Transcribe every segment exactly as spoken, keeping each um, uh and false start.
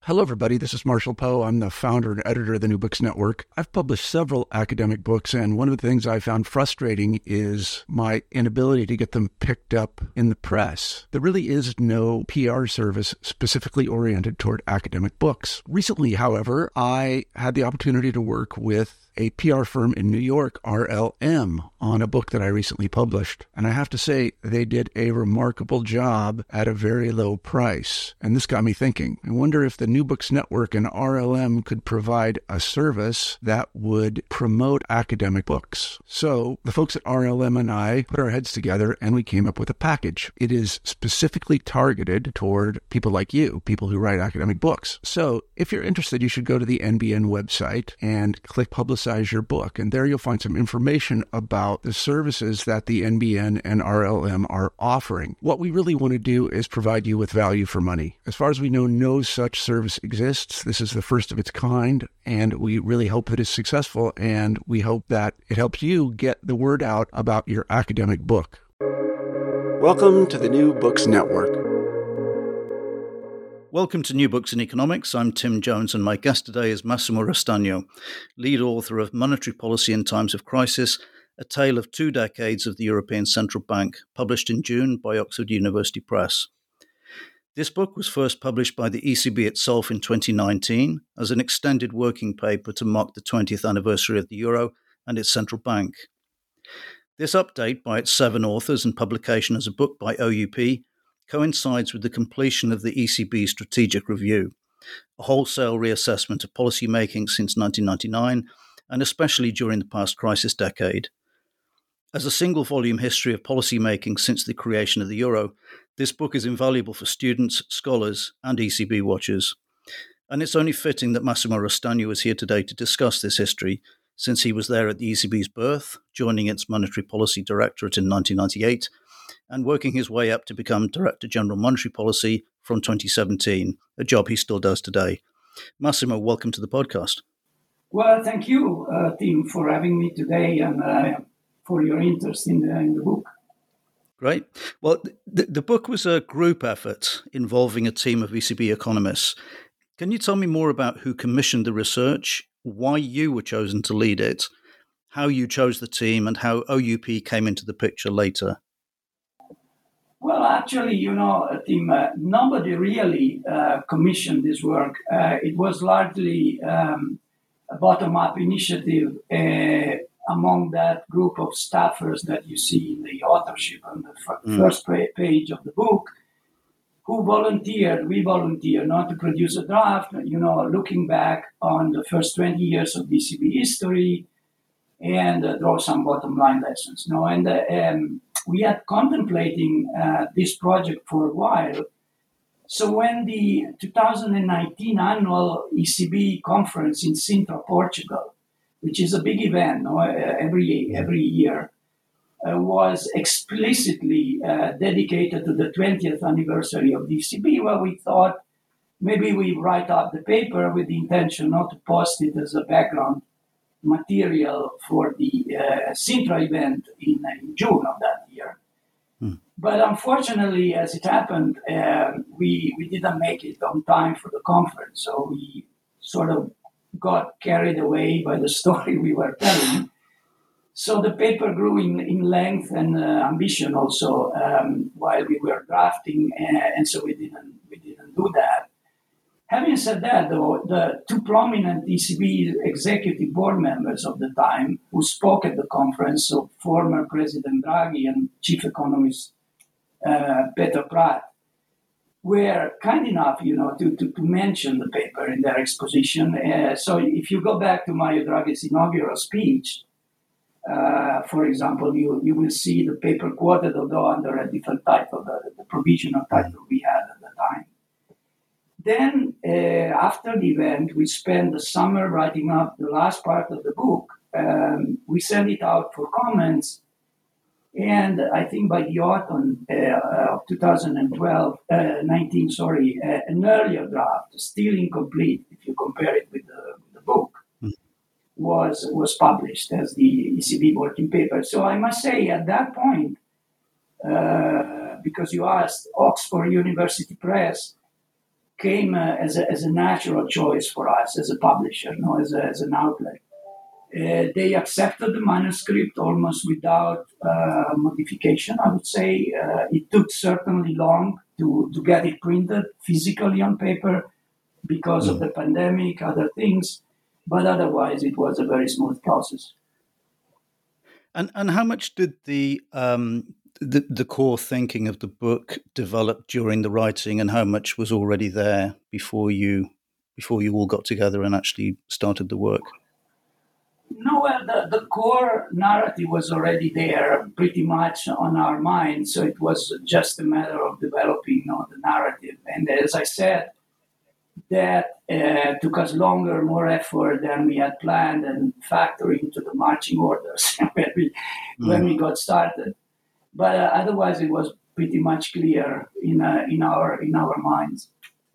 Hello, everybody. This is Marshall Poe. I'm the founder and editor of the New Books Network. I've published several academic books, and one of the things I found frustrating is my inability to get them picked up in the press. There really is no P R service specifically oriented toward academic books. Recently, however, I had the opportunity to work with a P R firm in New York, R L M, on a book that I recently published. And I have to say, they did a remarkable job at a very low price. And this got me thinking. I wonder if the New Books Network and R L M could provide a service that would promote academic books. So the folks at R L M and I put our heads together and we came up with a package. It is specifically targeted toward people like you, people who write academic books. So if you're interested, you should go to the N B N website and click Publicize your book. And there you'll find some information about the services that the N B N and R L M are offering. What we really want to do is provide you with value for money. As far as we know, no such service exists. This is the first of its kind, and we really hope that it's successful, and we hope that it helps you get the word out about your academic book. Welcome to the New Books Network. Welcome to New Books in Economics. I'm Tim Jones, and my guest today is Massimo Rostagno, lead author of Monetary Policy in Times of Crisis, a tale of two decades of the European Central Bank, published in June by Oxford University Press. This book was first published by the E C B itself in twenty nineteen as an extended working paper to mark the twentieth anniversary of the euro and its central bank. This update by its seven authors and publication as a book by O U P coincides with the completion of the E C B Strategic Review, a wholesale reassessment of policy making since nineteen ninety-nine, and especially during the past crisis decade. As a single-volume history of policy making since the creation of the euro, this book is invaluable for students, scholars, and E C B watchers. And it's only fitting that Massimo Rostagno is here today to discuss this history, since he was there at the E C B's birth, joining its Monetary Policy Directorate in nineteen ninety-eight, and working his way up to become Director General Monetary Policy from twenty seventeen, a job he still does today. Massimo, welcome to the podcast. Well, thank you, uh, Tim, for having me today and uh, for your interest in the, in the book. Great. Well, the, the book was a group effort involving a team of E C B economists. Can you tell me more about who commissioned the research, why you were chosen to lead it, how you chose the team, and how O U P came into the picture later? Well, actually, you know, Tim, uh, nobody really uh, commissioned this work. Uh, it was largely um, a bottom-up initiative uh, among that group of staffers that you see in the authorship on the f- mm. first page of the book, who volunteered, we volunteered not to produce a draft, you know, looking back on the first twenty years of E C B history and uh, draw some bottom-line lessons. No, and uh, um, we had contemplating uh, this project for a while. So when the two thousand nineteen annual E C B conference in Sintra, Portugal, which is a big event no, every every year, uh, was explicitly uh, dedicated to the twentieth anniversary of the E C B, well, we thought maybe we write up the paper with the intention not to post it as a background material for the uh, Sintra event in, in June of that year. Hmm. But unfortunately, as it happened, uh, we, we didn't make it on time for the conference. So we sort of got carried away by the story we were telling. So the paper grew in, in length and uh, ambition also um, while we were drafting, and, and so we didn't we didn't do that. Having said that, though, the two prominent E C B executive board members of the time who spoke at the conference, so former President Draghi and Chief Economist uh, Peter Pratt, were kind enough, you know, to, to, to mention the paper in their exposition. Uh, so if you go back to Mario Draghi's inaugural speech, uh, for example, you, you will see the paper quoted, although under a different title, the, the provisional title we had at the time. Then, uh, after the event, we spent the summer writing up the last part of the book. Um, we sent it out for comments. And I think by the autumn uh, of two thousand twelve, uh, nineteen, sorry, uh, an earlier draft, still incomplete if you compare it with the, with the book, mm. was was published as the E C B working paper. So I must say at that point, uh, because you asked, Oxford University Press came uh, as, a, as a natural choice for us as a publisher, no, as, a, as an outlet. Uh, they accepted the manuscript almost without uh, modification, I would say. Uh, it took certainly long to, to get it printed physically on paper because mm. of the pandemic, other things, but otherwise it was a very smooth process. And and how much did the um, the, the core thinking of the book develop during the writing, and how much was already there before you before you all got together and actually started the work? No, well, the, the core narrative was already there, pretty much on our minds. So it was just a matter of developing, you know, the narrative. And as I said, that uh, took us longer, more effort than we had planned, and factoring into the marching orders when we mm. when we got started. But uh, otherwise, it was pretty much clear in uh, in our in our minds.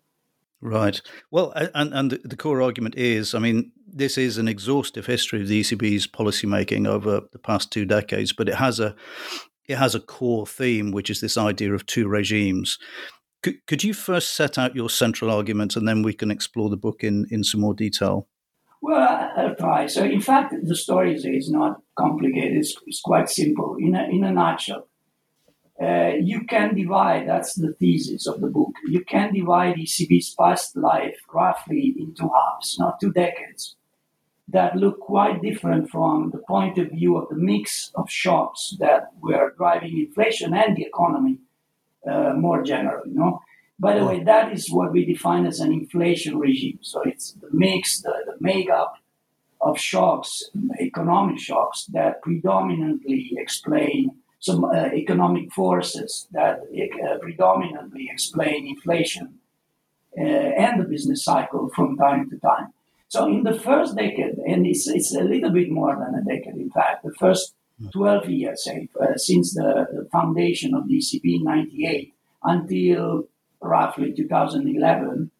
Right. Well, and and the core argument is, I mean, this is an exhaustive history of the E C B's policymaking over the past two decades, but it has a it has a core theme, which is this idea of two regimes. Could, could you first set out your central argument, and then we can explore the book in, in some more detail? Well, I'll try. So, in fact, the story is, is not complicated. It's, it's quite simple. In a, in a nutshell, uh, you can divide, that's the thesis of the book, you can divide E C B's past life roughly into halves, not two decades, that look quite different from the point of view of the mix of shocks that were driving inflation and the economy uh, more generally. You know? By the way, that is what we define as an inflation regime. So it's the mix, the, the makeup of shocks, economic shocks that predominantly explain some uh, economic forces that uh, predominantly explain inflation uh, and the business cycle from time to time. So in the first decade, and it's, it's a little bit more than a decade, in fact, the first twelve years, say, uh, since the, the foundation of the E C B in ninety-eight until roughly two thousand eleven.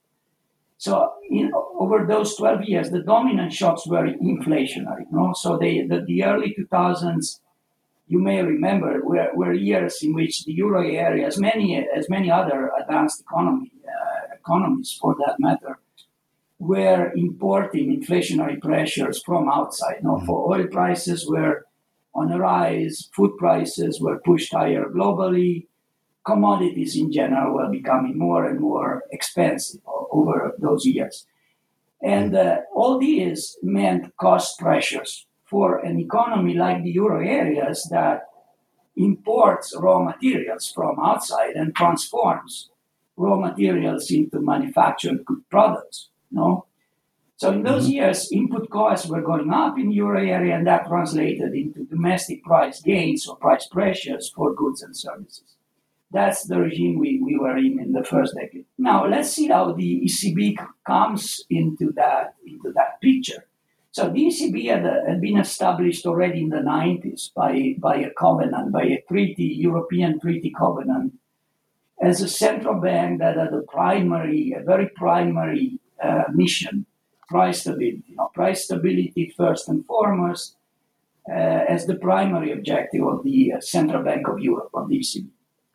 So in, over those twelve years, the dominant shocks were inflationary. You know? So they, the, the early two thousands, you may remember, were, were years in which the euro area, as many as many other advanced economy uh, economies for that matter, were importing inflationary pressures from outside. You know? For oil prices were on a rise, food prices were pushed higher globally, commodities in general were becoming more and more expensive over those years. And uh, all these meant cost pressures for an economy like the euro areas that imports raw materials from outside and transforms raw materials into manufactured good products. No? So in those mm-hmm. years, input costs were going up in the euro area, and that translated into domestic price gains or price pressures for goods and services. That's the regime we, we were in in the first decade. Now, let's see how the E C B comes into that, into that picture. So the E C B had, uh, had been established already in the nineties by, by a covenant, by a treaty, European treaty covenant, as a central bank that had a primary, a very primary uh, mission, price stability. You know, price stability first and foremost uh, as the primary objective of the uh, Central Bank of Europe, of the E C B.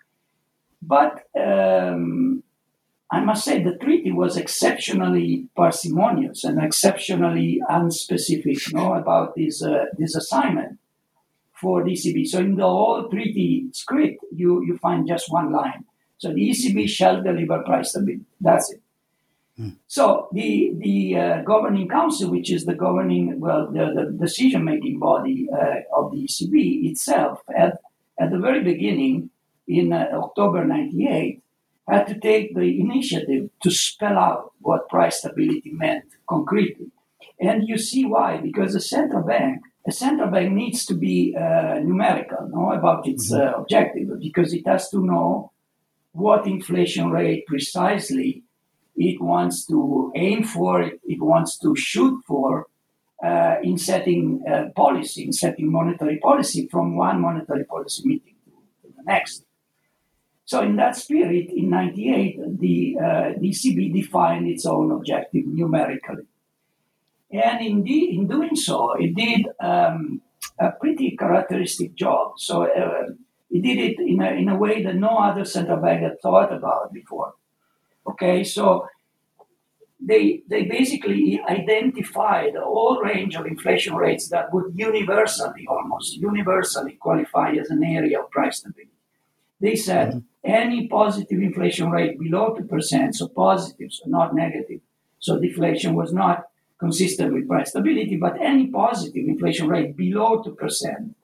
But um, I must say the treaty was exceptionally parsimonious and exceptionally unspecific, you know, about this uh, this assignment for the E C B. So in the whole treaty script, you, you find just one line. So the E C B shall deliver price stability. That's it. Hmm. So the the uh, governing council, which is the governing, well, the, the decision-making body uh, of the E C B itself, at, at the very beginning, in uh, October ninety-eight, had to take the initiative to spell out what price stability meant concretely. And you see why, because a central bank, a central bank needs to be uh, numerical, no, about its uh, objective, because it has to know what inflation rate precisely it wants to aim for, it, it wants to shoot for uh, in setting uh, policy, in setting monetary policy from one monetary policy meeting to, to the next. So in that spirit, in ninety-eight, the, uh, the E C B defined its own objective numerically. And in, the, in doing so, it did um, a pretty characteristic job. So uh, it did it in a, in a way that no other central bank had thought about before. Okay, so they they basically identified a whole range of inflation rates that would universally, almost universally, qualify as an area of price stability. They said mm-hmm. any positive inflation rate below two percent, so positive, so not negative, so deflation was not consistent with price stability, but any positive inflation rate below two percent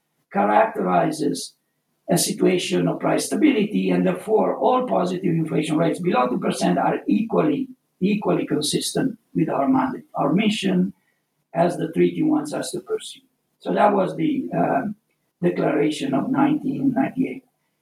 characterizes a situation of price stability, and therefore all positive inflation rates below two percent are equally equally consistent with our mandate, our mission, as the treaty wants us to pursue. So that was the uh, declaration of nineteen ninety-eight.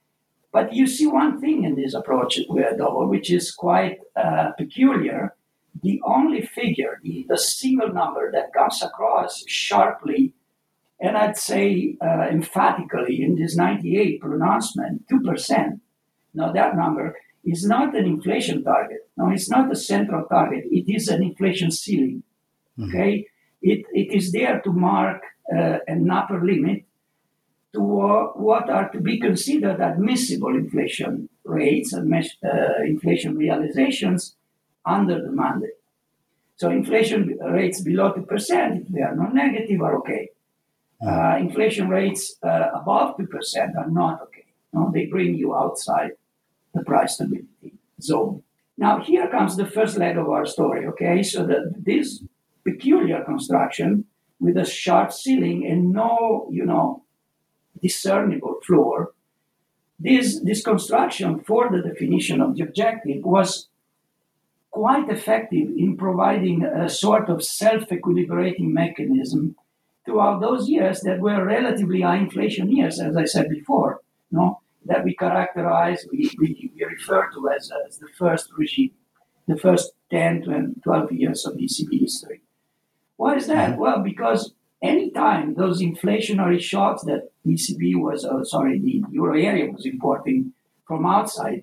But you see one thing in this approach, though, which is quite uh, peculiar. The only figure, the, the single number that comes across sharply, and I'd say uh, emphatically in this ninety-eight pronouncement, two percent. Now that number is not an inflation target. No, it's not a central target. It is an inflation ceiling. Mm-hmm. Okay, it it is there to mark uh, an upper limit to uh, what are to be considered admissible inflation rates and uh, inflation realizations under the mandate. So inflation rates below two percent, if they are not negative, are okay. Uh, inflation rates uh, above two percent are not okay. No, they bring you outside the price stability zone. Now, here comes the first leg of our story, okay? So that this peculiar construction with a sharp ceiling and no, you know, discernible floor, this, this construction for the definition of the objective was quite effective in providing a sort of self-equilibrating mechanism throughout those years that were relatively high inflation years, as I said before, no, that we characterize, we, we, we refer to as, as the first regime, the first ten to twelve years of E C B history. Why is that? Well, because anytime those inflationary shocks that E C B was, uh, sorry, the euro area was importing from outside,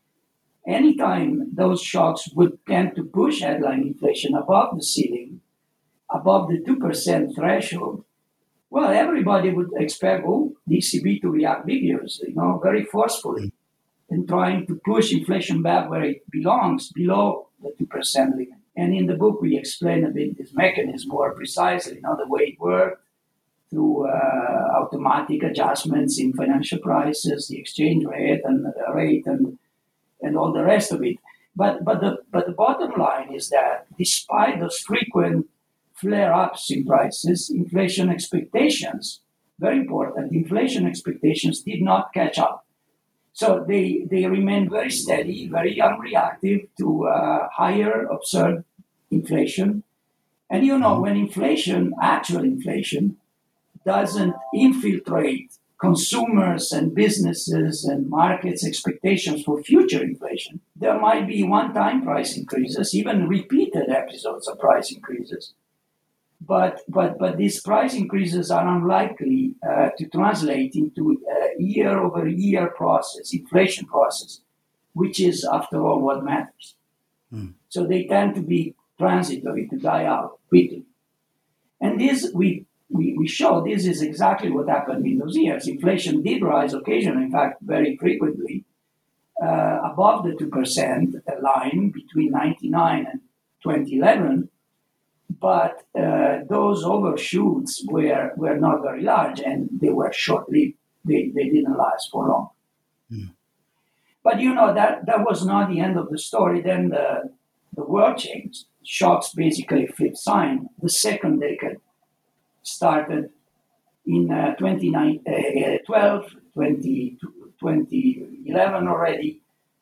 anytime those shocks would tend to push headline inflation above the ceiling, above the two percent threshold, well, everybody would expect oh, the E C B to react vigorously, you know, very forcefully, in trying to push inflation back where it belongs, below the two percent limit. And in the book, we explain a bit this mechanism more precisely, you know, the way it worked through uh, automatic adjustments in financial prices, the exchange rate and the rate and and all the rest of it. But but the but the bottom line is that despite those frequent flare-ups in prices, inflation expectations, very important, inflation expectations did not catch up. So they, they remained very steady, very unreactive to uh, higher observed inflation. And you know, when inflation, actual inflation, doesn't infiltrate consumers and businesses and markets' expectations for future inflation, there might be one-time price increases, even repeated episodes of price increases. But but but these price increases are unlikely uh, to translate into a year-over-year process, inflation process, which is, after all, what matters. Mm. So they tend to be transitory, to die out quickly. And this, we, we, we show this is exactly what happened in those years. Inflation did rise occasionally, in fact, very frequently, uh, above the two percent line between ninety-nine and twenty eleven. But uh, those overshoots were, were not very large, and they were short-lived. They, they didn't last for long. Mm. But, you know, that, that was not the end of the story. Then the, the world changed. Shocks basically flipped sign. The second decade started in uh, twenty twelve, twenty eleven already.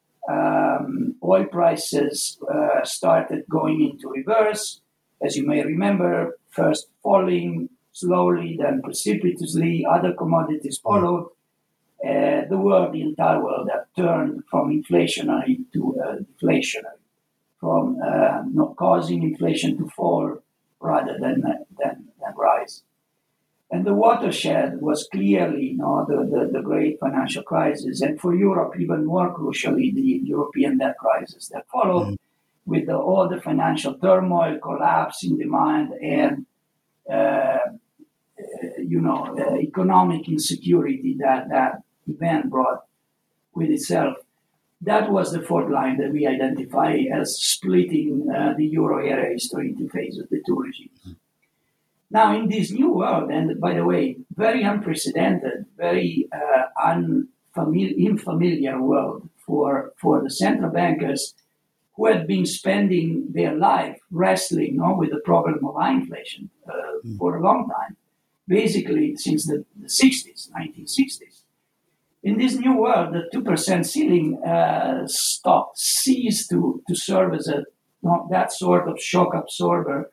Um, oil prices uh, started going into reverse. As you may remember, first falling slowly, then precipitously, other commodities followed. Uh, the world, the entire world, had turned from inflationary to uh, deflationary, from uh, not causing inflation to fall rather than, than, than rise. And the watershed was clearly you know, the, the, the great financial crisis, and for Europe, even more crucially, the European debt crisis that followed. Mm. With the, all the financial turmoil, collapse in demand, and uh, uh, you know uh, economic insecurity that that event brought with itself. that was the fourth line that we identify as splitting uh, the euro area history into phases, the two regimes. Mm-hmm. Now, in this new world, and by the way, very unprecedented, very uh, unfamiliar, unfamiliar world for, for the central bankers who had been spending their life wrestling, you know, with the problem of high inflation uh, mm. for a long time, basically since the, the sixties, nineteen sixties. In this new world, the two percent ceiling uh, stopped, ceased to, to serve as a, you know, that sort of shock absorber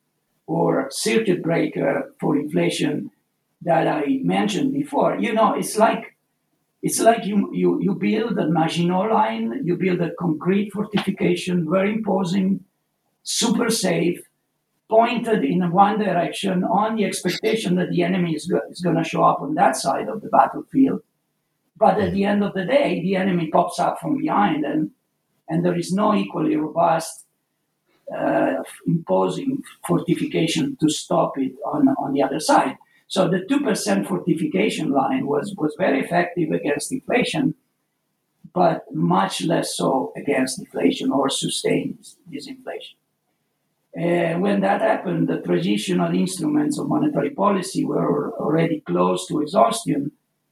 or circuit breaker for inflation that I mentioned before. You know, it's like it's like you you, you build a Maginot Line, you build a concrete fortification, very imposing, super safe, pointed in one direction on the expectation that the enemy is, go- is going to show up on that side of the battlefield. But at the end of the day, the enemy pops up from behind, and, and there is no equally robust uh, imposing fortification to stop it on, on the other side. So the two percent fortification line was, was very effective against inflation, but much less so against deflation or sustained disinflation. Uh, when that happened, the traditional instruments of monetary policy were already close to exhaustion,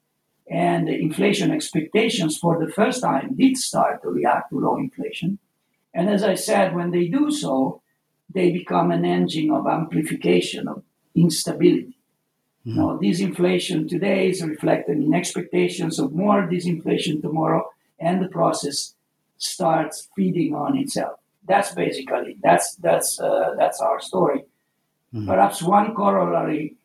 and the inflation expectations for the first time did start to react to low inflation. And as I said, when they do so, they become an engine of amplification of instability. Mm. Now, disinflation today is reflected in expectations of more disinflation tomorrow, and the process starts feeding on itself. That's basically, that's that's uh, that's our story. Mm. Perhaps one corollary,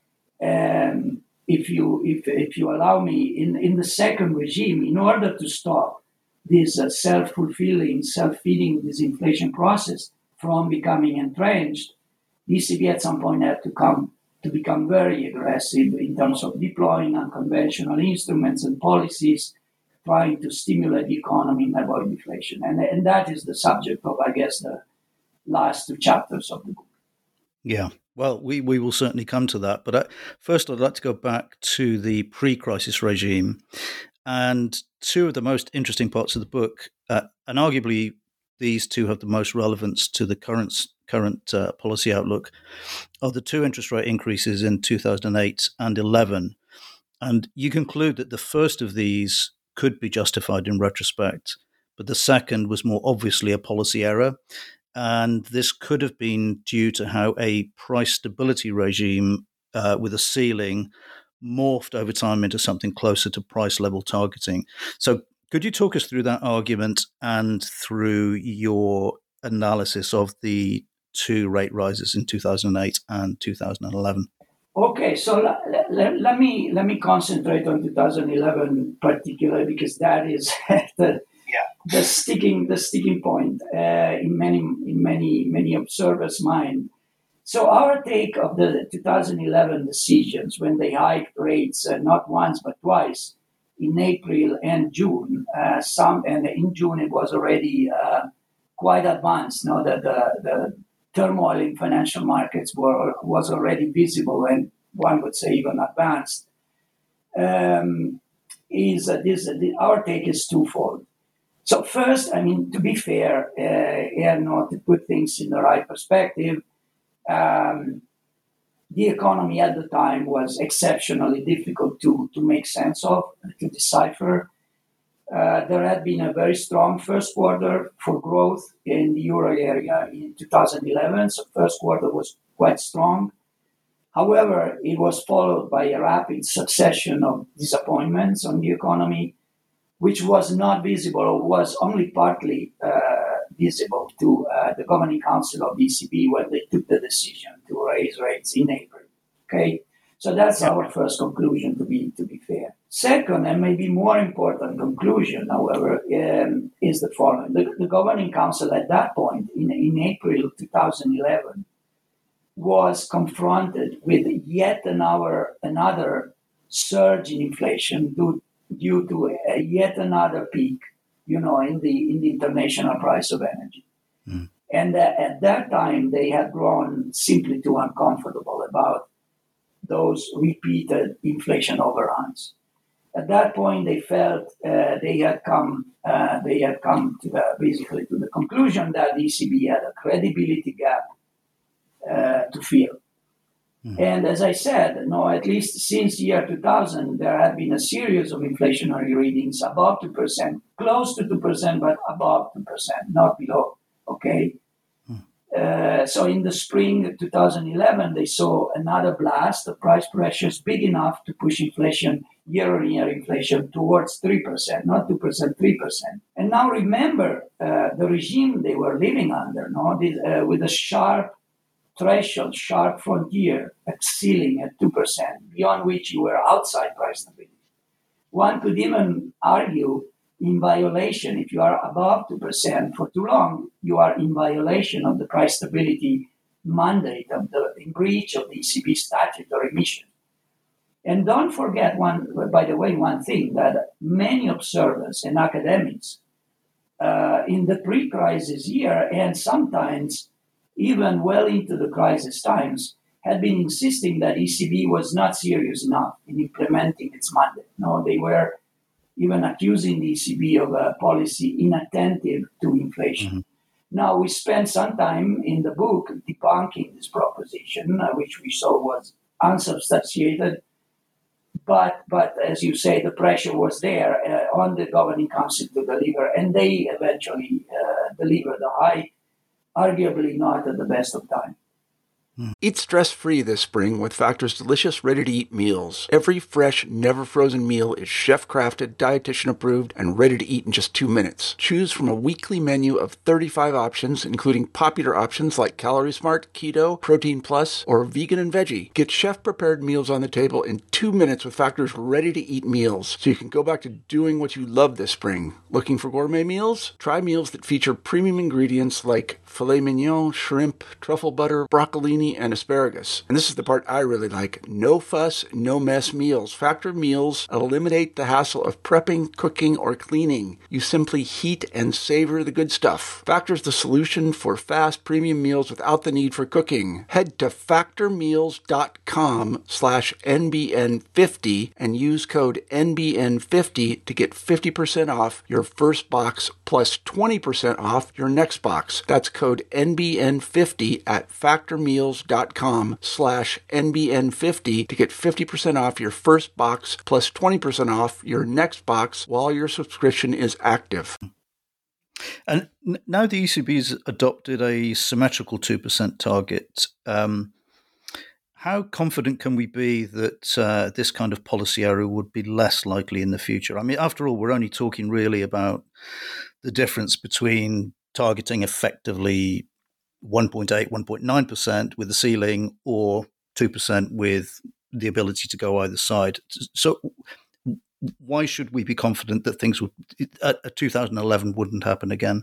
um, if you if if you allow me, in, in the second regime, in order to stop this uh, self-fulfilling, self-feeding disinflation process from becoming entrenched, the E C B at some point had to come to become very aggressive in terms of deploying unconventional instruments and policies, trying to stimulate the economy and avoid inflation. And, and that is the subject of, I guess, the last two chapters of the book. Yeah. Well, we, we will certainly come to that. But uh, first, I'd like to go back to the pre-crisis regime. And two of the most interesting parts of the book, uh, and arguably these two have the most relevance to the current current uh, policy outlook, are the two interest rate increases in two thousand eight and eleven. And you conclude that the first of these could be justified in retrospect, but the second was more obviously a policy error. And this could have been due to how a price stability regime uh, with a ceiling morphed over time into something closer to price level targeting. So could you talk us through that argument and through your analysis of the two rate rises in two thousand eight and two thousand eleven? Okay, so let, let, let me let me concentrate on two thousand eleven particularly, because that is the yeah. the sticking the sticking point uh, in many in many many observers' mind. So our take of the two thousand eleven decisions, when they hiked rates uh, not once but twice in April and June, uh, some and in June it was already uh, quite advanced. Now that the, the turmoil in financial markets were was already visible, and one would say even advanced. Um, is uh, this uh, the, our take is twofold. So first, I mean, to be fair, uh, and not to put things in the right perspective. Um, the economy at the time was exceptionally difficult to, to make sense of, to decipher. Uh, there had been a very strong first quarter for growth in the euro area in two thousand eleven, so first quarter was quite strong. However, it was followed by a rapid succession of disappointments on the economy, which was not visible or was only partly uh, visible to uh, the Governing Council of the E C B when they took the decision to raise rates in April. Okay, so that's our first conclusion, to be to be fair. Second, and maybe more important conclusion, however, um, is the following: the, the Governing Council at that point, in, in April twenty eleven, was confronted with yet another another surge in inflation due due to a, yet another peak, you know, in the in the international price of energy. Mm. And uh, at that time, they had grown simply too uncomfortable about those repeated inflation overruns. At that point, they felt uh, they had come uh, they had come to the, basically to the conclusion that the E C B had a credibility gap uh, to fill. Mm. And as I said, you know, at least since year two thousand, there have been a series of inflationary readings above two percent, close to two percent, but above two percent, not below. Okay. Mm. Uh, so in the spring of two thousand eleven, they saw another blast of price pressures big enough to push inflation, year-on-year inflation, towards three percent, not two percent, three percent. And now remember uh, the regime they were living under, no, this, uh, with a sharp threshold, sharp frontier, a ceiling at two percent, beyond which you were outside price stability. One could even argue in violation, if you are above two percent for too long, you are in violation of the price stability mandate, of the in breach of the E C B statutory mission. And don't forget, one, by the way, one thing, that many observers and academics uh, in the pre-crisis year, and sometimes even well into the crisis times, had been insisting that E C B was not serious enough in implementing its mandate. No, they were even accusing the E C B of a policy inattentive to inflation. Mm-hmm. Now, we spent some time in the book debunking this proposition, uh, which we saw was unsubstantiated. But, but as you say, the pressure was there uh, on the Governing Council to deliver, and they eventually uh, delivered a high, arguably not at the best of time. Eat stress-free this spring with Factor's delicious, ready-to-eat meals. Every fresh, never-frozen meal is chef-crafted, dietitian-approved, and ready to eat in just two minutes. Choose from a weekly menu of thirty-five options, including popular options like Calorie Smart, Keto, Protein Plus, or Vegan and Veggie. Get chef-prepared meals on the table in two minutes with Factor's ready-to-eat meals, so you can go back to doing what you love this spring. Looking for gourmet meals? Try meals that feature premium ingredients like filet mignon, shrimp, truffle butter, broccolini, and asparagus. And this is the part I really like. No fuss, no mess meals. Factor meals eliminate the hassle of prepping, cooking, or cleaning. You simply heat and savor the good stuff. Factor's the solution for fast premium meals without the need for cooking. Head to factormeals.com slash NBN50 and use code N B N fifty to get fifty percent off your first box plus twenty percent off your next box. That's code N B N fifty at factormeals.com slash N B N fifty to get fifty percent off your first box plus twenty percent off your next box while your subscription is active. And now the E C B's adopted a symmetrical two percent target. Um, how confident can we be that uh, this kind of policy area would be less likely in the future? I mean, after all, we're only talking really about the difference between targeting effectively one point eight, one point nine percent with the ceiling, or two percent with the ability to go either side. So why should we be confident that things would, at two thousand eleven wouldn't happen again?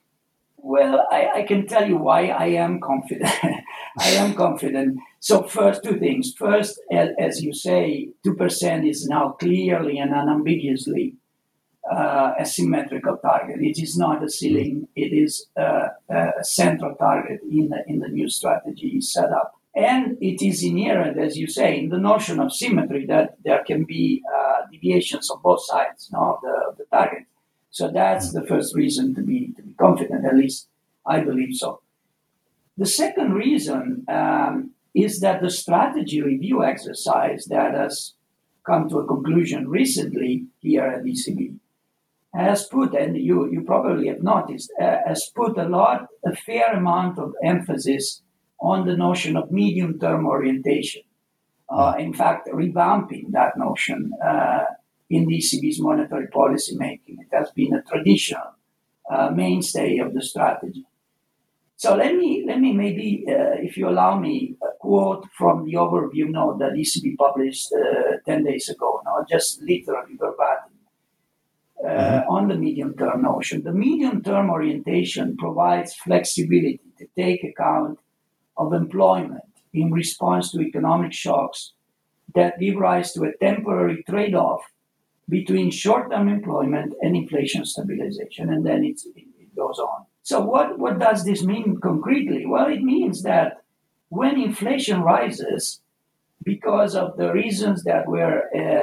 Well, I, I can tell you why I am confident. I am confident. So first, two things. First, as, as you say, two percent is now clearly and unambiguously Uh, a symmetrical target. It is not a ceiling. It is uh, a central target in the, in the new strategy set up. And it is inherent, as you say, in the notion of symmetry that there can be uh, deviations on both sides, no, of, the, of the target. So that's the first reason to be, to be confident, at least I believe so. The second reason um, is that the strategy review exercise that has come to a conclusion recently here at E C B has put, and you, you probably have noticed, uh, has put a lot, a fair amount of emphasis on the notion of medium-term orientation. Uh, in fact, revamping that notion uh, in the E C B's monetary policy making. It has been a traditional uh, mainstay of the strategy. So let me, let me maybe, uh, if you allow me, a quote from the overview note that E C B published uh, ten days ago, no, just literally verbatim. Uh, mm-hmm. On the medium-term notion. The medium-term orientation provides flexibility to take account of employment in response to economic shocks that give rise to a temporary trade-off between short-term employment and inflation stabilization. And then it's, it, it goes on. So what, what does this mean concretely? Well, it means that when inflation rises, because of the reasons that were um,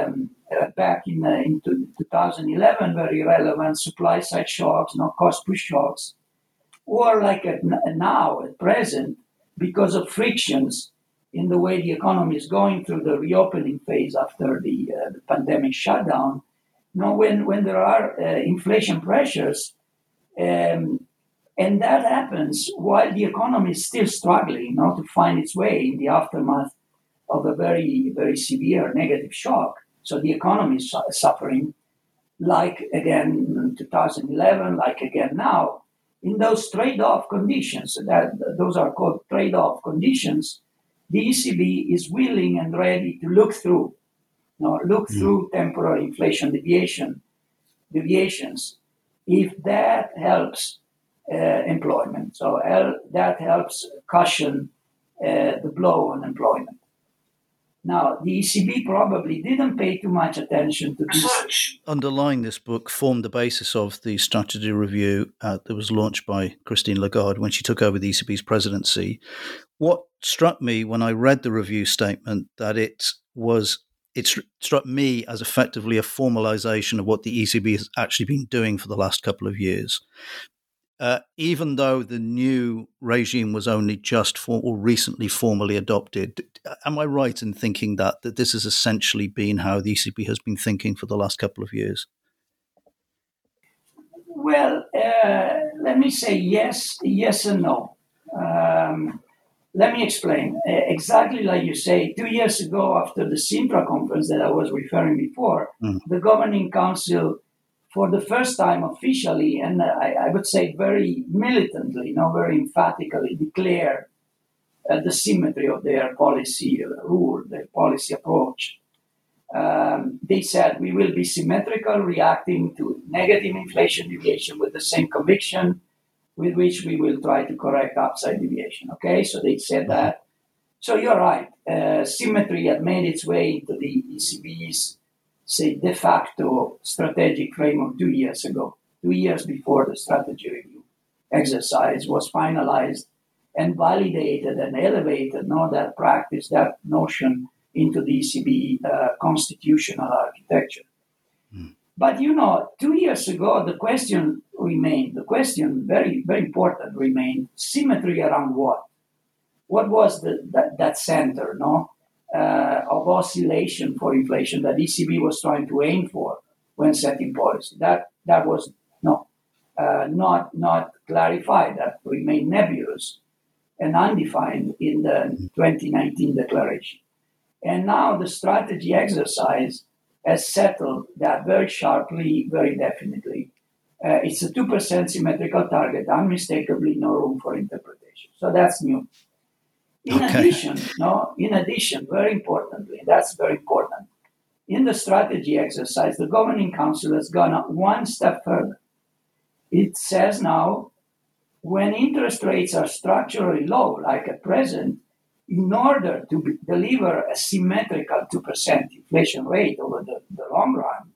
uh, back in, uh, in two thousand eleven, very relevant supply side shocks, no cost push shocks, or like at, now at present, because of frictions in the way the economy is going through the reopening phase after the, uh, the pandemic shutdown. You know, when, when there are uh, inflation pressures, um, and that happens while the economy is still struggling, you know, to find its way in the aftermath of a very, very severe negative shock. So the economy is su- suffering, like again in two thousand eleven, like again now. In those trade-off conditions, that those are called trade-off conditions, the E C B is willing and ready to look through, you know, look mm. through temporary inflation deviation deviations, if that helps uh, employment. So uh, that helps cushion uh, the blow on employment. Now, the E C B probably didn't pay too much attention to this. Underlying this book formed the basis of the strategy review uh, that was launched by Christine Lagarde when she took over the E C B's presidency. What struck me when I read the review statement, that it was, it struck me as effectively a formalization of what the E C B has actually been doing for the last couple of years. Uh, even though the new regime was only just for, or recently formally adopted, am I right in thinking that, that this has essentially been how the E C B has been thinking for the last couple of years? Well, uh, let me say yes, yes and no. Um, let me explain. Uh, exactly like you say, two years ago after the Sintra conference that I was referring before, mm. the Governing Council, for the first time officially, and I, I would say very militantly, you know, very emphatically declared uh, the symmetry of their policy uh, rule, their policy approach. Um, they said we will be symmetrical, reacting to negative inflation deviation with the same conviction with which we will try to correct upside deviation. Okay, so they said that. So you're right. Uh, symmetry had made its way into the E C B's, say, de facto strategic framework two years ago, two years before the strategy review exercise was finalized and validated and elevated, no, that practice, that notion into the E C B uh, constitutional architecture. Mm. But, you know, two years ago, the question remained, the question, very, very important, remained, symmetry around what? What was the, that, that center, no? Uh, of oscillation for inflation that E C B was trying to aim for when setting policy. That that was no, uh, not not clarified. That remained nebulous and undefined in the twenty nineteen declaration. And now the strategy exercise has settled that very sharply, very definitely. Uh, it's a two percent symmetrical target, unmistakably no room for interpretation. So that's new. In okay. addition, no, in addition, very importantly, that's very important. In the strategy exercise, the Governing Council has gone up one step further. It says now, when interest rates are structurally low, like at present, in order to be, deliver a symmetrical two percent inflation rate over the, the long run,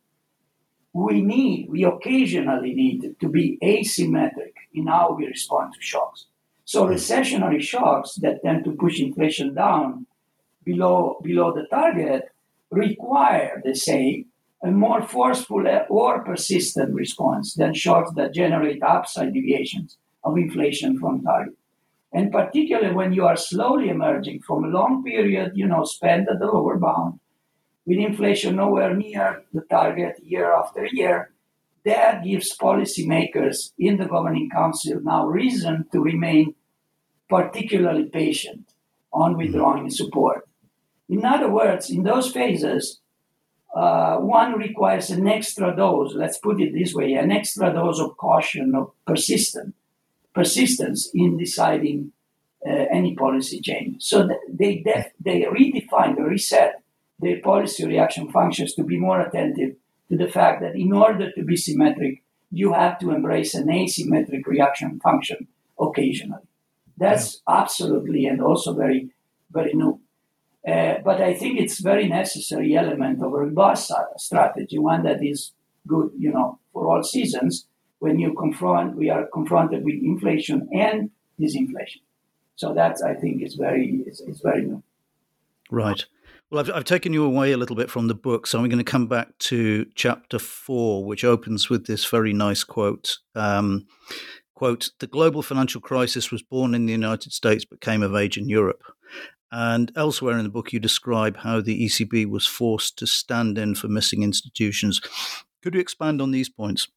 we need, we occasionally need to be asymmetric in how we respond to shocks. So recessionary shocks that tend to push inflation down below, below the target require, they say, a more forceful or persistent response than shocks that generate upside deviations of inflation from target. And particularly when you are slowly emerging from a long period, you know, spent at the lower bound, with inflation nowhere near the target year after year, that gives policymakers in the Governing Council now reason to remain particularly patient on withdrawing support. In other words, in those phases, uh, one requires an extra dose, let's put it this way, an extra dose of caution, of persistent, persistence in deciding uh, any policy change. So they, def- they redefine, they reset their policy reaction functions to be more attentive to the fact that in order to be symmetric, you have to embrace an asymmetric reaction function occasionally. That's yeah. absolutely and also very, very new. Uh, but I think it's very necessary element of a robust strategy, one that is good, you know, for all seasons when you confront, we are confronted with inflation and disinflation. So that I think is very, is, is very new. Right. Well, I've, I've taken you away a little bit from the book, so I'm going to come back to chapter four, which opens with this very nice quote. Um, quote, "The global financial crisis was born in the United States but came of age in Europe." And elsewhere in the book, you describe how the E C B was forced to stand in for missing institutions. Could you expand on these points?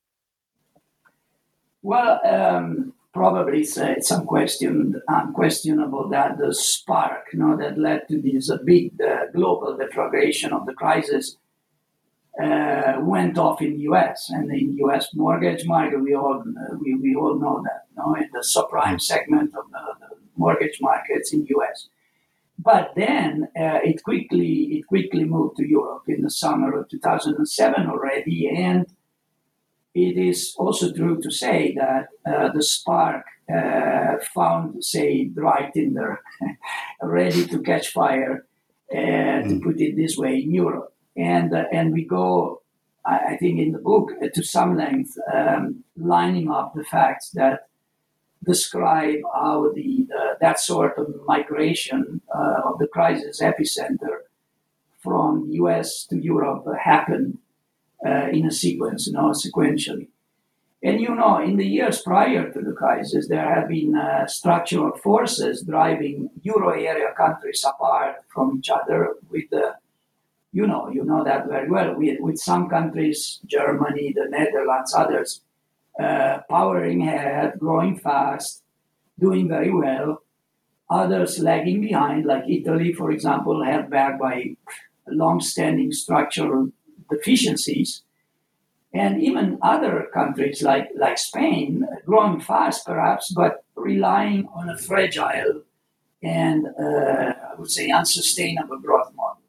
Well, um, probably it's, uh, it's unquestioned, unquestionable that the spark, you know, that led to this uh, big uh, global deflagration of the crisis uh, went off in the U S and in the U S mortgage market. We all uh, we, we all know that, you know, in the subprime segment of the, the mortgage markets in the U S. But then uh, it quickly it quickly moved to Europe in the summer of two thousand seven already, and it is also true to say that uh, the spark uh, found, say, dry tinder, ready to catch fire, uh, mm. to put it this way, in Europe. And uh, and we go, I think, in the book uh, to some length, um, lining up the facts that describe how the uh, that sort of migration uh, of the crisis epicenter from U S to Europe happened uh, in a sequence, you know, sequentially. And, you know, in the years prior to the crisis, there have been uh, structural forces driving Euro area countries apart from each other with the, you know, you know that very well, with, with some countries, Germany, the Netherlands, others, Uh, powering ahead, growing fast, doing very well. Others lagging behind, like Italy, for example, held back by long-standing structural deficiencies. And even other countries like, like Spain, growing fast perhaps, but relying on a fragile and, uh, I would say, unsustainable growth model.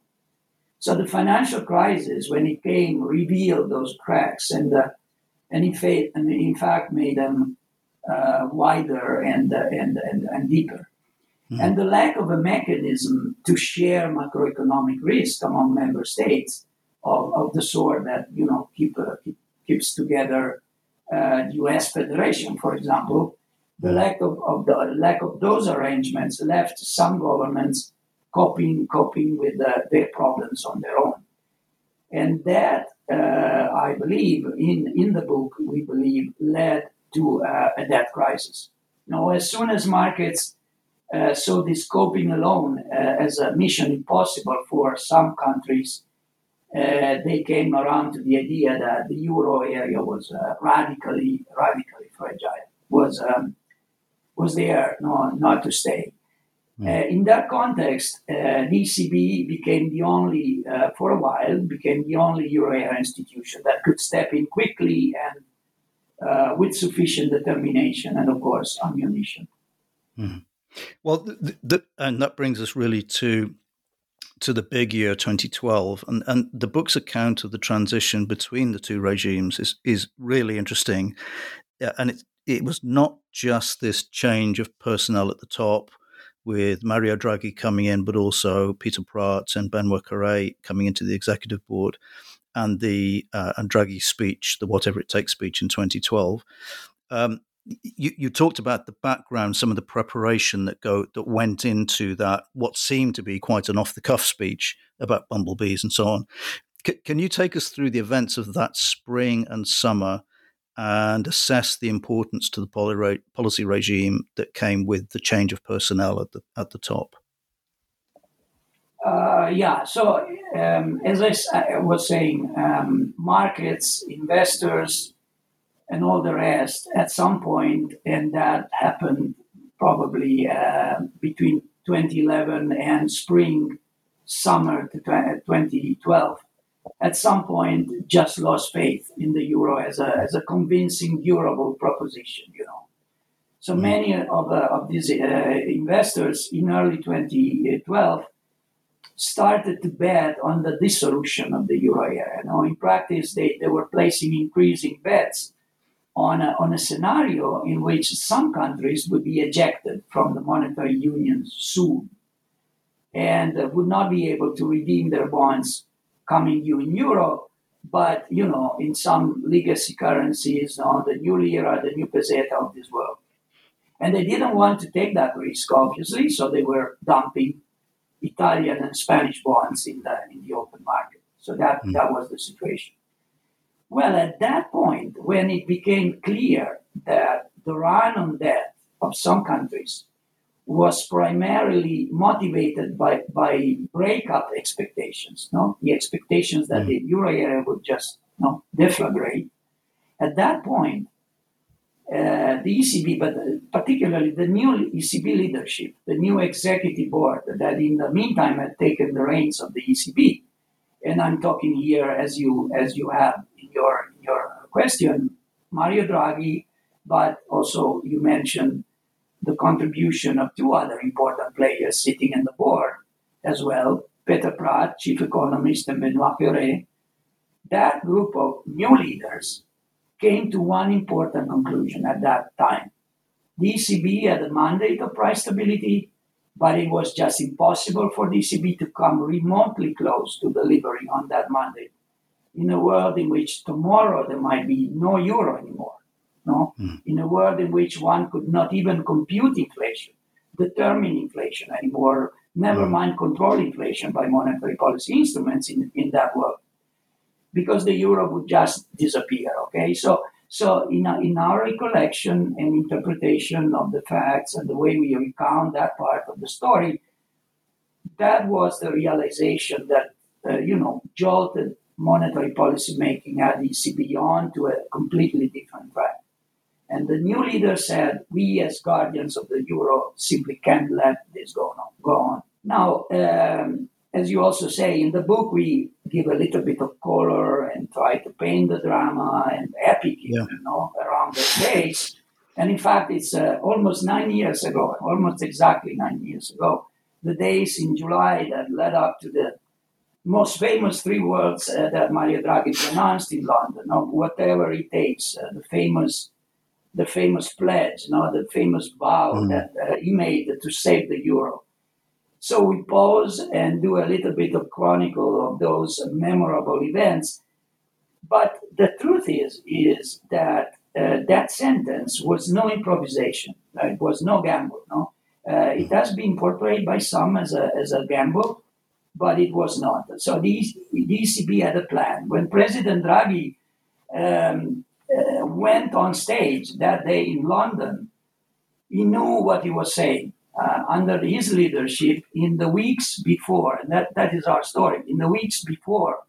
So the financial crisis, when it came, revealed those cracks and uh, And in fact, and in fact, made them uh, wider and, uh, and and and deeper. Mm. And the lack of a mechanism to share macroeconomic risk among member states of, of the sort that you know keep, uh, keep keeps together uh, the U S Federation, for example, the lack of, of the lack of those arrangements left some governments coping coping with uh, their problems on their own, and that. Uh, I believe in, in the book, we believe led to uh, a debt crisis. You know, as soon as markets uh, saw this coping alone uh, as a mission impossible for some countries, uh, they came around to the idea that the euro area was uh, radically, radically fragile, was um, was there no, not to stay. Uh, in that context, uh, the E C B became the only, uh, for a while, became the only euro area institution that could step in quickly and uh, with sufficient determination and, of course, ammunition. Mm. Well, the, the, and that brings us really to to the big year twenty twelve, and, and the book's account of the transition between the two regimes is is really interesting, and it it was not just this change of personnel at the top, with Mario Draghi coming in, but also Peter Praet and Benoît Cœuré coming into the executive board, and the uh, and Draghi's speech, the Whatever It Takes speech in twenty twelve. Um, you, you talked about the background, some of the preparation that go that went into that, what seemed to be quite an off-the-cuff speech about bumblebees and so on. C- can you take us through the events of that spring and summer and assess the importance to the policy regime that came with the change of personnel at the at the top? Uh, yeah, so um, as I, I was saying, um, markets, investors, and all the rest at some point, and that happened probably uh, between twenty eleven and spring, summer to twenty twelve. At some point, just lost faith in the euro as a as a convincing, durable proposition. You know, so many of uh, of these uh, investors in early twenty twelve started to bet on the dissolution of the euro area. You know, in practice, they, they were placing increasing bets on a, on a scenario in which some countries would be ejected from the monetary union soon and uh, would not be able to redeem their bonds coming due in euro, but, you know, in some legacy currencies, you know, the new lira, the new peseta of this world. And they didn't want to take that risk, obviously, so they were dumping Italian and Spanish bonds in the in the open market. So that, mm. that was the situation. Well, at that point, when it became clear that the run on debt of some countries was primarily motivated by, by breakup expectations, no? The expectations that mm. the euro area would just no, deflagrate. At that point, uh, the E C B, but particularly the new E C B leadership, the new executive board that in the meantime had taken the reins of the E C B, and I'm talking here as you as you have in your in your question, Mario Draghi, but also you mentioned the contribution of two other important players sitting in the board as well, Peter Praet, chief economist, and Benoît Cœuré. That group of new leaders came to one important conclusion at that time. The E C B had a mandate of price stability, but it was just impossible for the E C B to come remotely close to delivering on that mandate in a world in which tomorrow there might be no euro anymore. No? Mm. In a world in which one could not even compute inflation, determine inflation anymore, never mm. mind control inflation by monetary policy instruments in, in that world, because the euro would just disappear. Okay, so so in in our recollection and interpretation of the facts and the way we recount that part of the story, that was the realization that uh, you know jolted monetary policy making at the E C B on to a completely different track. And the new leader said, we as guardians of the euro simply can't let this go on. Go on. Now, um, as you also say, in the book, we give a little bit of color and try to paint the drama and epic, yeah. you know, around the days. And in fact, it's uh, almost nine years ago, almost exactly nine years ago, the days in July that led up to the most famous three words uh, that Mario Draghi pronounced in London, no, whatever it takes, uh, the famous the famous pledge, no, the famous vow mm. that uh, he made to save the euro. So we pause and do a little bit of chronicle of those memorable events. But the truth is, is that uh, that sentence was no improvisation. Uh, it was no gamble. No, uh, it has been portrayed by some as a as a gamble, but it was not. So the, the E C B had a plan. When President Draghi um, uh, went on stage that day in London, he knew what he was saying. Uh, under his leadership, in the weeks before, and that, that is our story, in the weeks before,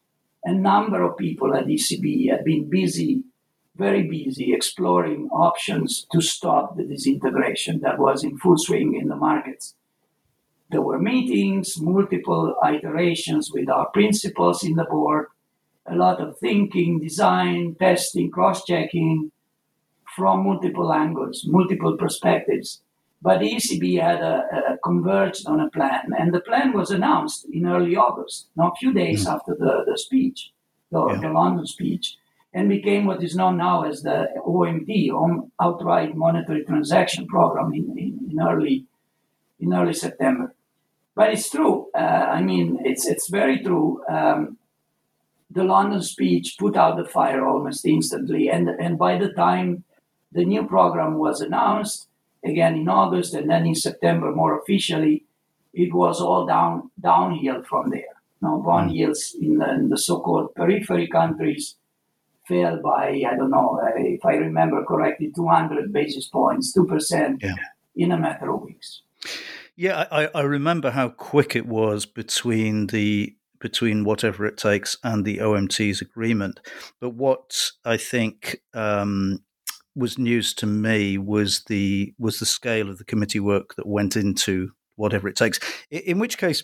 a number of people at E C B had been busy, very busy, exploring options to stop the disintegration that was in full swing in the markets. There were meetings, multiple iterations with our principals in the board, a lot of thinking, design, testing, cross-checking from multiple angles, multiple perspectives. But the E C B had a, a converged on a plan, and the plan was announced in early August, not a few days mm. after the, the speech, the, yeah. the London speech, and became what is known now as the O M T, Outright Monetary Transaction Program, in, in, in early in early September. But it's true. Uh, I mean, it's it's very true. Um, the London speech put out the fire almost instantly, and and by the time the new program was announced, again in August and then in September more officially, it was all down downhill from there. Now, bond mm. yields in the, in the so-called periphery countries fell by, I don't know, if I remember correctly, two hundred basis points, two percent yeah. in a matter of weeks. Yeah, I, I remember how quick it was between the between whatever it takes and the O M T's agreement. But what I think um, was news to me was the was the scale of the committee work that went into whatever it takes. In, in which case,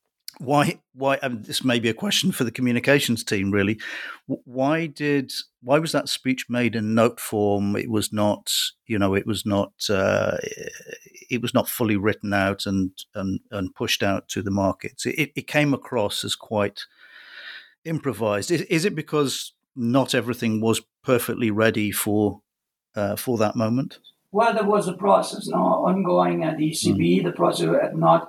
why why and this may be a question for the communications team really. Why did why was that speech made in note form? It was not, you know, it was not uh, it was not fully written out and and, and pushed out to the markets. It, it came across as quite improvised. Is, is it because not everything was perfectly ready for uh, for that moment? Well, there was a process, no, ongoing at the E C B. Mm. The process had not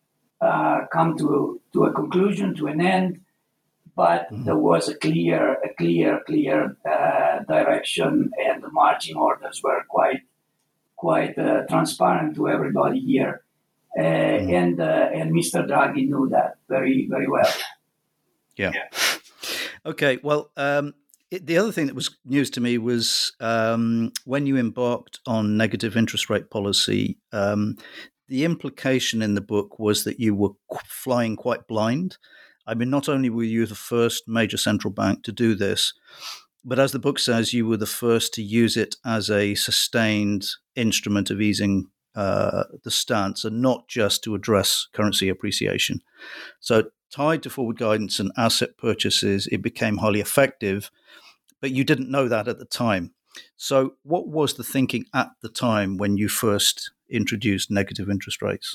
Uh, come to to a conclusion, to an end, but mm-hmm. there was a clear, a clear, clear uh, direction, and the marching orders were quite, quite uh, transparent to everybody here. Uh, mm. And uh, and Mister Draghi knew that very, very well. Yeah. yeah. Okay. Well, um, it, the other thing that was news to me was um, when you embarked on negative interest rate policy, um, the implication in the book was that you were qu- flying quite blind. I mean, not only were you the first major central bank to do this, but as the book says, you were the first to use it as a sustained instrument of easing uh, the stance and not just to address currency appreciation. So tied to forward guidance and asset purchases, it became highly effective, but you didn't know that at the time. So what was the thinking at the time when you first introduced negative interest rates?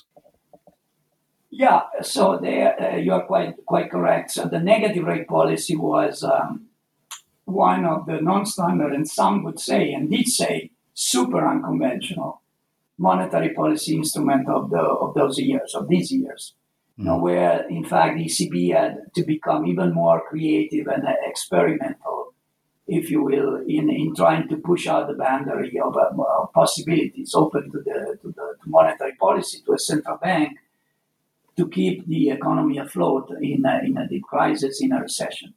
Yeah, so there, uh, you are quite quite correct. So the negative rate policy was um, one of the non-standard, and some would say, and did say, super unconventional monetary policy instrument of the of those years, of these years. Mm. You know, where in fact the E C B had to become even more creative and experimental, if you will, in, in trying to push out the boundary of uh, possibilities open to the to the to monetary policy, to a central bank, to keep the economy afloat in a, in a deep crisis, in a recession.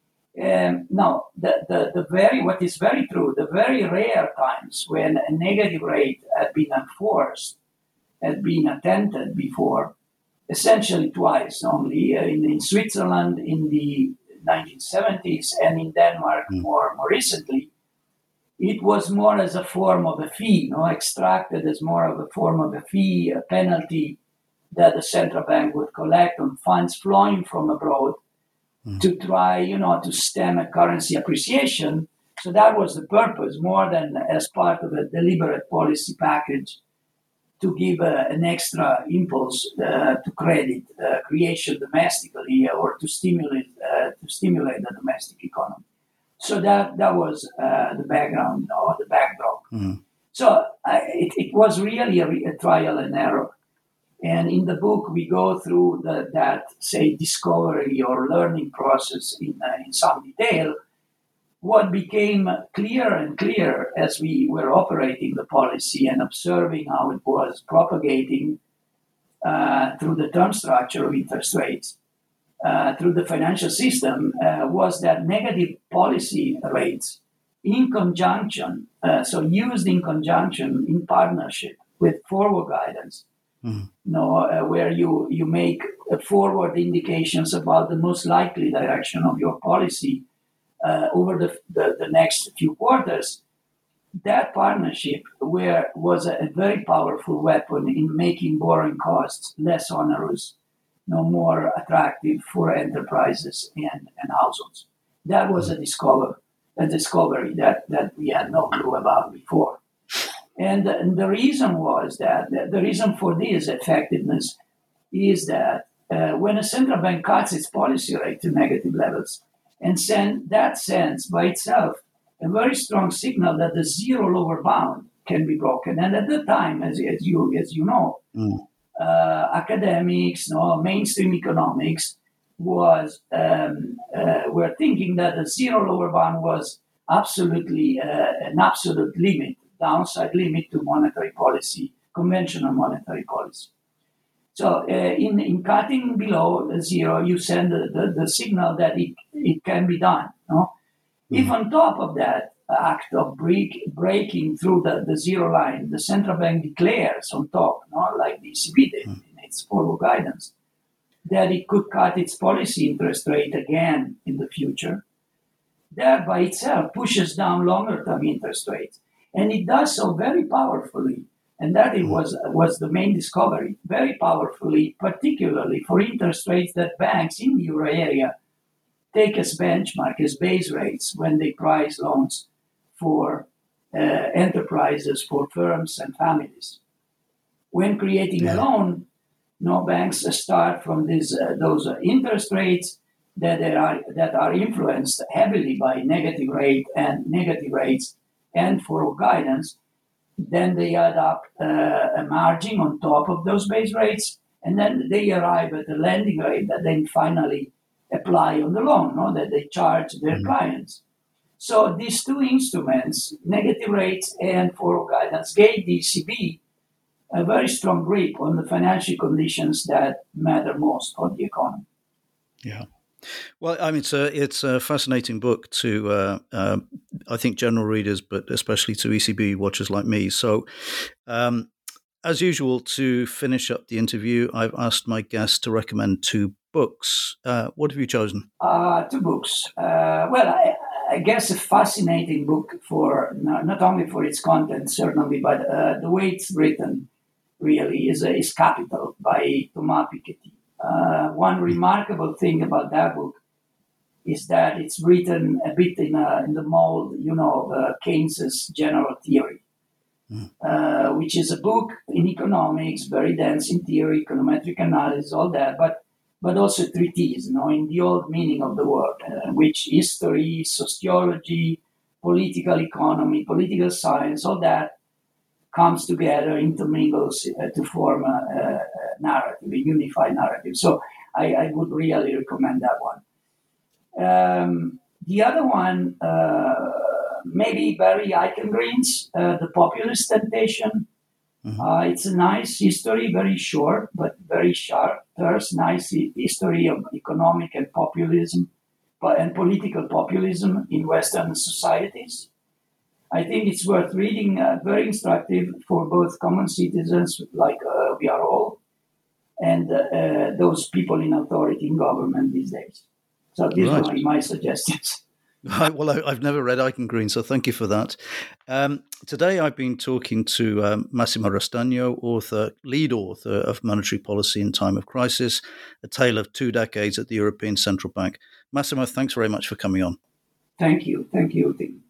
Um, now, the, the, the very what is very true, the very rare times when a negative rate had been enforced, had been attempted before, essentially twice only, uh, in, in Switzerland in the nineteen seventies and in Denmark mm. more, more recently, it was more as a form of a fee, you know, extracted as more of a form of a fee, a penalty that the central bank would collect on funds flowing from abroad mm. to try, you know, to stem a currency appreciation. So that was the purpose, more than as part of a deliberate policy package to give uh, an extra impulse uh, to credit uh, creation domestically or to stimulate uh, to stimulate the domestic economy. So that that was uh, the background or the backdrop. Mm. So uh, it, it was really a, a trial and error. And in the book, we go through the, that, say, discovery or learning process in, uh, in some detail. What became clearer and clearer as we were operating the policy and observing how it was propagating uh, through the term structure of interest rates, uh, through the financial system, uh, was that negative policy rates in conjunction, uh, so used in conjunction, in partnership with forward guidance, Mm. You know, uh, where you, you make uh, forward indications about the most likely direction of your policy uh, over the, the, the next few quarters. That partnership where was a, a very powerful weapon in making borrowing costs less onerous, no more attractive for enterprises and, and households. That was a discover, a discovery that, that we had no clue about before. And, and the reason was that the reason for this effectiveness is that uh, when a central bank cuts its policy rate to negative levels, and send, that sends by itself a very strong signal that the zero lower bound can be broken. And at the time, as, as you as you know, mm. uh, academics, no, mainstream economics was um, uh, were thinking that the zero lower bound was absolutely uh, an absolute limit. Downside limit to monetary policy, conventional monetary policy. So uh, in, in cutting below zero, you send the, the, the signal that it, it can be done. No? Mm-hmm. If on top of that act of break, breaking through the, the zero line, the central bank declares on top, no? Like the E C B did mm-hmm. in its forward guidance, that it could cut its policy interest rate again in the future, that by itself pushes down longer-term interest rates. And it does so very powerfully, and that it was was the main discovery, very powerfully, particularly for interest rates that banks in the euro area take as benchmark, as base rates when they price loans for uh, enterprises, for firms and families. When creating yeah. a loan, no banks start from these uh, those uh, interest rates that are that are influenced heavily by negative rate and negative rates. And for guidance, then they add up uh, a margin on top of those base rates, and then they arrive at a lending rate that then finally apply on the loan, no? That they charge their mm-hmm. clients. So these two instruments, negative rates and forward guidance, gave the E C B a very strong grip on the financial conditions that matter most for the economy. Yeah. Well, I mean, it's a, it's a fascinating book to, uh, uh, I think, general readers, but especially to E C B watchers like me. So, um, as usual, to finish up the interview, I've asked my guests to recommend two books. Uh, what have you chosen? Uh, two books. Uh, well, I, I guess a fascinating book for not, not only for its content, certainly, but uh, the way it's written really is, uh, is Capital by Thomas Piketty. Uh, one remarkable thing about that book is that it's written a bit in, a, in the mold, you know, of uh, Keynes's general theory. Uh, which is a book in economics, very dense in theory, econometric analysis, all that, but but also treatise, you know, in the old meaning of the word, uh, which history, sociology, political economy, political science, all that comes together, intermingles uh, to form a, a narrative, a unified narrative. So I, I would really recommend that one. Um, the other one, uh, maybe Barry Eichengreen's uh, The Populist Temptation. Mm-hmm. Uh, it's a nice history, very short, but very sharp. There's nice history of economic and populism and political populism in Western societies. I think it's worth reading, uh, very instructive for both common citizens, like uh, we are all, and uh, uh, those people in authority in government these days. So these right. are my suggestions. Well, I've never read Eichengreen, so thank you for that. Um, today I've been talking to um, Massimo Restagno, author, lead author of Monetary Policy in Time of Crisis, A Tale of Two Decades at the European Central Bank. Massimo, thanks very much for coming on. Thank you. Thank you, Tim.